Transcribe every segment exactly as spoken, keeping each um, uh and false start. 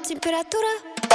Температура.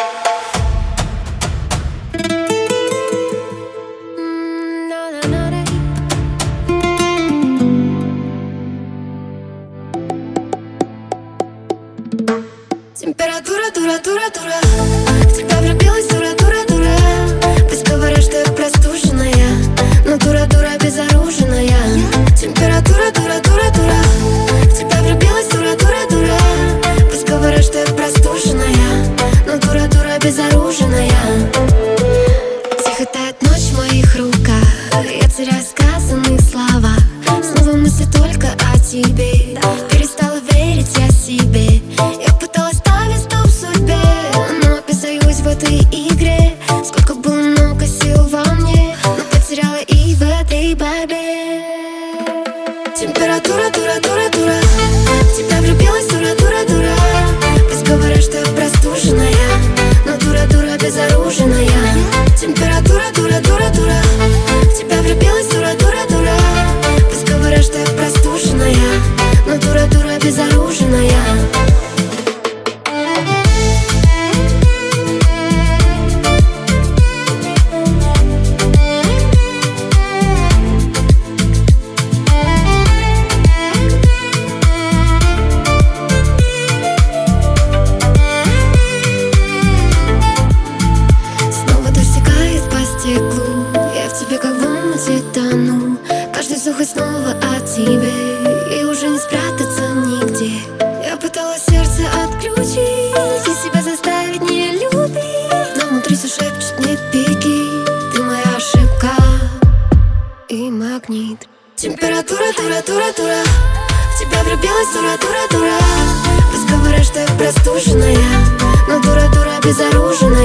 Температура, дура, дура, дура. В тебя влюбилась, дура, дура, дура. Пусть говорят, что я простуженная, но дура, дура, безоруженная. Температура, дура, дура, дура. В тебя влюбилась, дура, дура, дура. Пусть говорят, что я простуженная, но дура, дура, безоруженная. Тихо тает ночь в моих руках, я теряю сказанные слова. Снова мысли только о тебе. Перестала верить я себе. Я пыталась ставить стоп судьбе, но описаюсь в этой игре. Сколько было много сил во мне, но потеряла и в этой борьбе. Температура, дура, дура, дура. В тебя влюбилась, дура, дура, дура. Пусть говорят, что я простуженная, но дура, дура, безоруженная. Температура, дура, дура, дура. В тебя влюбилась, дура, дура, дура. Пусть говорят, что я простуженная, но дура, дура, безоруженная. Я в тебе как в омуте тону. Каждый вздох и снова о тебе, и уже не спрятаться нигде. Я пыталась сердце отключить и себя заставить не любить, но внутри все шепчет мне беги. Ты моя ошибка и магнит. Температура, дура, дура, дура. В тебя влюбилась, дура, дура, дура. Пусть говорят, что я простуженная, но дура, дура, безоруженная.